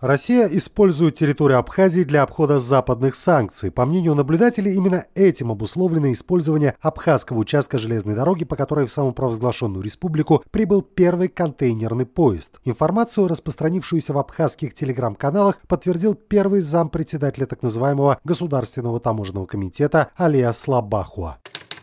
Россия использует территорию Абхазии для обхода западных санкций. По мнению наблюдателей, именно этим обусловлено использование абхазского участка железной дороги, по которой в самопровозглашенную республику прибыл первый контейнерный поезд. Информацию, распространившуюся в абхазских телеграм-каналах, подтвердил первый зампредседателя так называемого Государственного таможенного комитета Алиас Лабахуа.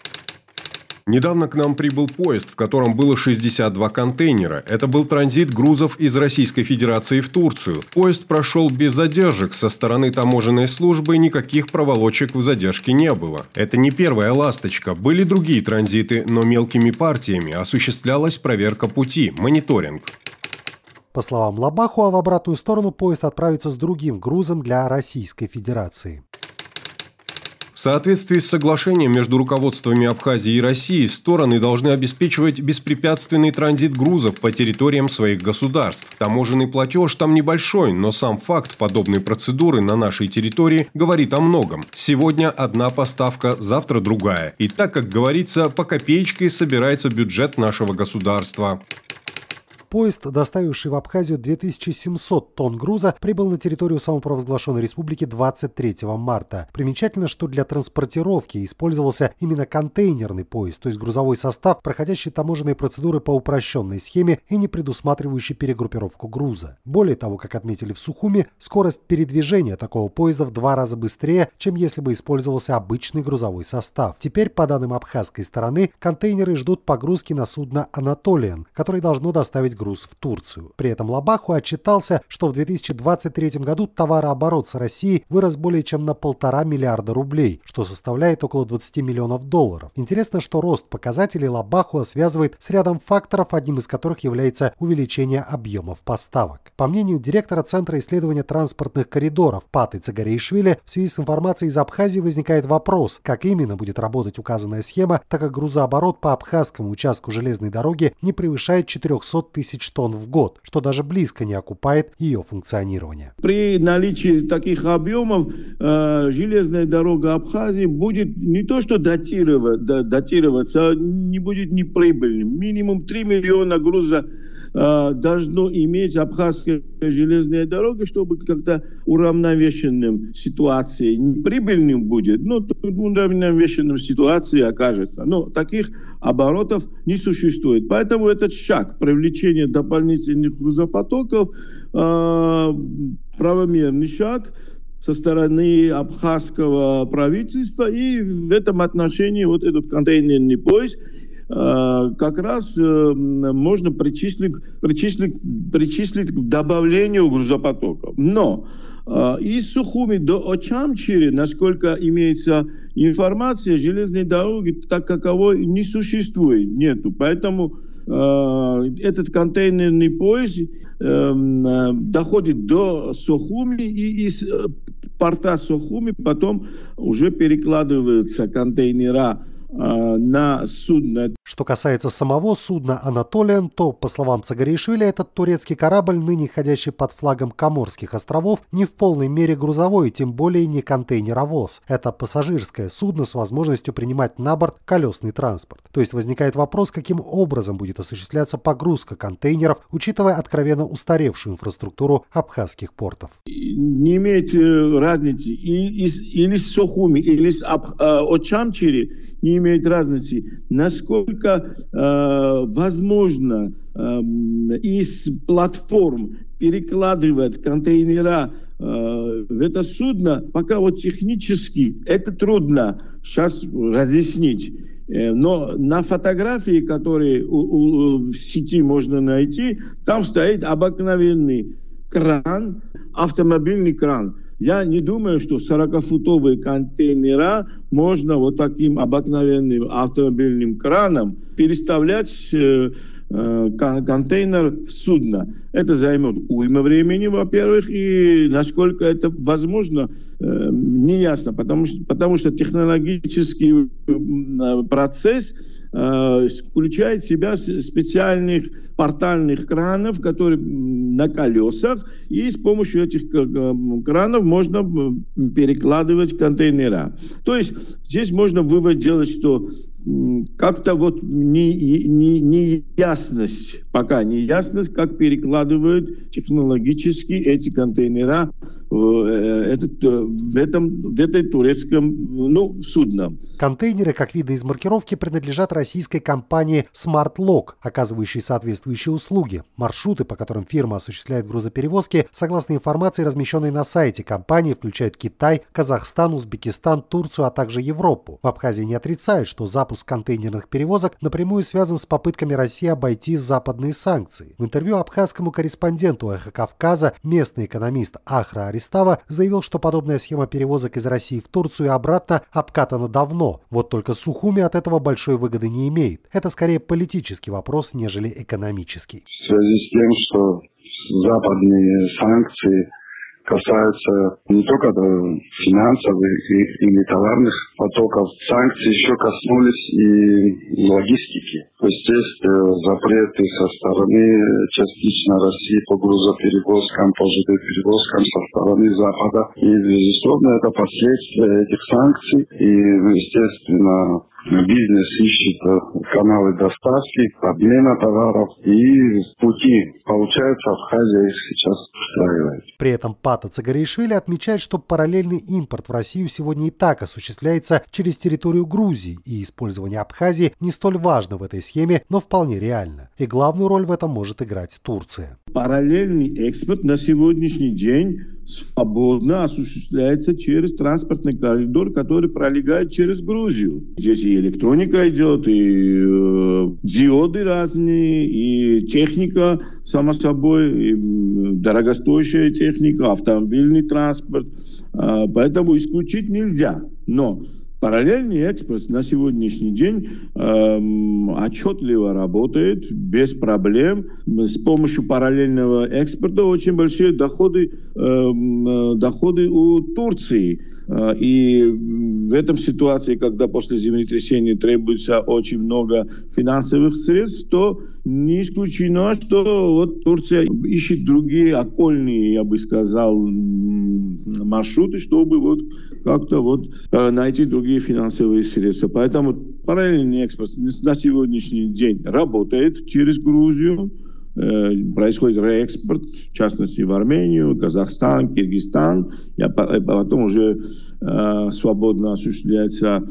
Недавно к нам прибыл поезд, в котором было 62 контейнера. Это был транзит грузов из Российской Федерации в Турцию. Поезд прошел без задержек. Со стороны таможенной службы никаких проволочек в задержке не было. Это не первая «Ласточка». Были другие транзиты, но мелкими партиями осуществлялась проверка пути, мониторинг. По словам Лабахуа, в обратную сторону поезд отправится с другим грузом для Российской Федерации. В соответствии с соглашением между руководствами Абхазии и России, стороны должны обеспечивать беспрепятственный транзит грузов по территориям своих государств. Таможенный платеж там небольшой, но сам факт подобной процедуры на нашей территории говорит о многом. Сегодня одна поставка, завтра другая. И так, как говорится, по копеечке собирается бюджет нашего государства. Поезд, доставивший в Абхазию 2700 тонн груза, прибыл на территорию самопровозглашенной республики 23 марта. Примечательно, что для транспортировки использовался именно контейнерный поезд, то есть грузовой состав, проходящий таможенные процедуры по упрощенной схеме и не предусматривающий перегруппировку груза. Более того, как отметили в Сухуми, скорость передвижения такого поезда в 2 раза быстрее, чем если бы использовался обычный грузовой состав. Теперь, по данным абхазской стороны, контейнеры ждут погрузки на судно «Анатолиан», которое должно доставить груз в Турцию. При этом Лабаху отчитался, что в 2023 году товарооборот с Россией вырос более чем на 1,5 миллиарда рублей, что составляет около 20 миллионов долларов. Интересно, что рост показателей Лабаху связывает с рядом факторов, одним из которых является увеличение объемов поставок. По мнению директора Центра исследования транспортных коридоров Паты Цагариишвили, в связи с информацией из Абхазии возникает вопрос, как именно будет работать указанная схема, так как грузооборот по абхазскому участку железной дороги не превышает 400 тысяч тонн в год, что даже близко не окупает ее функционирование. При наличии таких объемов железная дорога Абхазии будет не то что датироваться, не будет неприбыльным. Минимум 3 миллиона груза должно иметь абхазская железная дорога, чтобы как-то уравновешенным ситуации неприбыльным будет, но уравновешенным ситуации окажется. Но таких оборотов не существует. Поэтому этот шаг привлечения дополнительных грузопотоков правомерный шаг со стороны абхазского правительства, и в этом отношении вот этот контейнерный поезд как раз можно причислить к добавлению грузопотоков. Но из Сухуми до Очамчири, насколько имеется информация, железной дороги так каковой не существует, нету. Поэтому этот контейнерный поезд доходит до Сухуми, и из порта Сухуми потом уже перекладываются контейнера на судно. Что касается самого судна «Анатолиан», то, по словам Цагариишвили, этот турецкий корабль, ныне ходящий под флагом Коморских островов, не в полной мере грузовой, тем более не контейнеровоз. Это пассажирское судно с возможностью принимать на борт колесный транспорт. То есть возникает вопрос, каким образом будет осуществляться погрузка контейнеров, учитывая откровенно устаревшую инфраструктуру абхазских портов. Не имеет разницы. Или с Сухуми, или с Очамчири, не имеет разницы, насколько возможно из платформ перекладывать контейнера в это судно, пока вот технически это трудно сейчас разъяснить. Но на фотографии, которые в сети можно найти, там стоит обыкновенный кран, автомобильный кран. Я не думаю, что 40-футовые контейнера можно вот таким обыкновенным автомобильным краном переставлять контейнер в судно. Это займет уйма времени, во-первых, и насколько это возможно, не ясно, потому что технологический процесс включает в себя специальных портальных кранов, которые на колесах, и с помощью этих кранов можно перекладывать контейнера. То есть здесь можно вывод делать, что как-то вот неясность, пока неясность, как перекладывают технологически эти контейнера в этой турецком судне. Контейнеры, как видно из маркировки, принадлежат российской компании SmartLog, оказывающей соответствующие услуги. Маршруты, по которым фирма осуществляет грузоперевозки, согласно информации, размещенной на сайте компании, включают Китай, Казахстан, Узбекистан, Турцию, а также Европу. В Абхазии не отрицают, что запуск контейнерных перевозок напрямую связан с попытками России обойти западные санкции. В интервью абхазскому корреспонденту «Эхо Кавказа» местный экономист Ахра Аристава заявил, что подобная схема перевозок из России в Турцию и обратно обкатана давно. Вот только Сухуми от этого большой выгоды не имеет. Это скорее политический вопрос, нежели экономический. В связи с тем, что западные санкции касаются не только финансовых или товарных потоков, санкции еще коснулись и логистики. То есть есть запреты со стороны частично России по грузоперевозкам, по ЖД-перевозкам со стороны Запада. И, безусловно, это последствия этих санкций. И, естественно, бизнес ищет каналы доставки, обмена товаров, и пути, получается, Абхазия их сейчас устраивает. При этом Пата Цагариишвили отмечает, что параллельный импорт в Россию сегодня и так осуществляется через территорию Грузии, и использование Абхазии не столь важно в этой схеме, но вполне реально. И главную роль в этом может играть Турция. Параллельный экспорт на сегодняшний день свободно осуществляется через транспортный коридор, который пролегает через Грузию. Здесь и электроника идет, и диоды разные, и техника, само собой, и дорогостоящая техника, автомобильный транспорт. Поэтому исключить нельзя. Но параллельный экспорт на сегодняшний день отчетливо работает, без проблем. С помощью параллельного экспорта очень большие доходы у Турции. И в этом ситуации, когда после землетрясения требуется очень много финансовых средств, то не исключено, что вот Турция ищет другие окольные, я бы сказал, маршруты, чтобы вот как-то вот найти другие финансовые средства. Поэтому параллельный экспорт на сегодняшний день работает через Грузию. Происходит реэкспорт, в частности в Армению, Казахстан, Киргизстан, и потом уже свободно осуществляется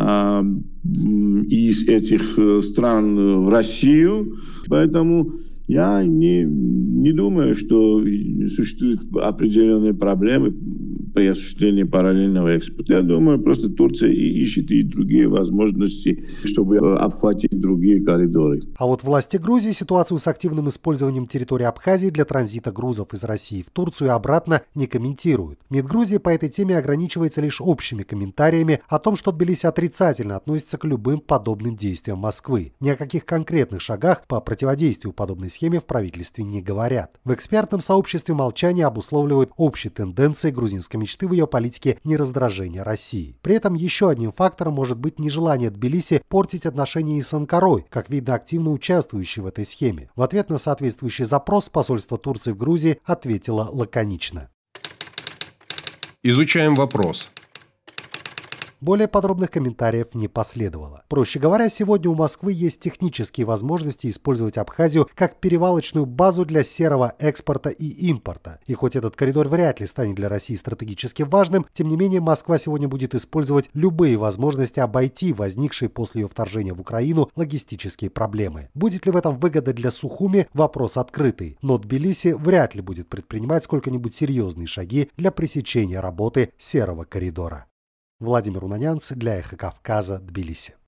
из этих стран в Россию. Поэтому я не думаю, что существуют определенные проблемы при осуществлении параллельного экспорта. Я думаю, просто Турция ищет и другие возможности, чтобы обхватить другие коридоры. А вот власти Грузии ситуацию с активным использованием территории Абхазии для транзита грузов из России в Турцию и обратно не комментируют. МИД Грузии по этой теме ограничивается лишь общими комментариями о том, что Тбилиси отрицательно относится к любым подобным действиям Москвы. Ни о каких конкретных шагах по противодействию подобной схеме в правительстве не говорят. В экспертном сообществе молчание обусловливают общие тенденции грузинской мечты в ее политике нераздражения России. При этом еще одним фактором может быть нежелание Тбилиси портить отношения и с Анкарой, как видно, активно участвующей в этой схеме. В ответ на соответствующий запрос посольство Турции в Грузии ответило лаконично. Изучаем вопрос. Более подробных комментариев не последовало. Проще говоря, сегодня у Москвы есть технические возможности использовать Абхазию как перевалочную базу для серого экспорта и импорта. И хоть этот коридор вряд ли станет для России стратегически важным, тем не менее Москва сегодня будет использовать любые возможности обойти возникшие после ее вторжения в Украину логистические проблемы. Будет ли в этом выгода для Сухуми – вопрос открытый. Но Тбилиси вряд ли будет предпринимать сколько-нибудь серьезные шаги для пресечения работы серого коридора. Владимир Унанянц для «Эхо Кавказа», Тбилиси.